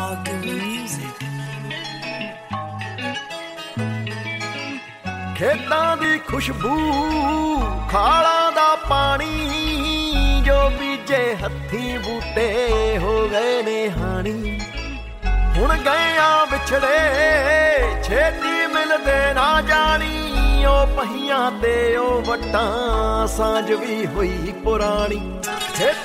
ਖੇਤਾਂ ਦੀ ਖੁਸ਼ਬੂ ਖਾਲਾਂ ਦਾ ਪਾਣੀ ਜੋ ਬੀਜੇ ਹੱਥੀਂ ਬੂਟੇ ਹੋ ਗਏ ਨੇ ਹਾਣੀ ਹੁਣ ਗਏ ਆ ਵਿਛੜੇ ਛੇਤੀ ਮਿਲਦੇ ਨਾ ਜਾਣੀ ਉਹ ਪਹੀਆਂ ਤੇ ਉਹ ਵੱਟਾਂ ਸਾਂਝ ਵੀ ਹੋਈ ਪੁਰਾਣੀ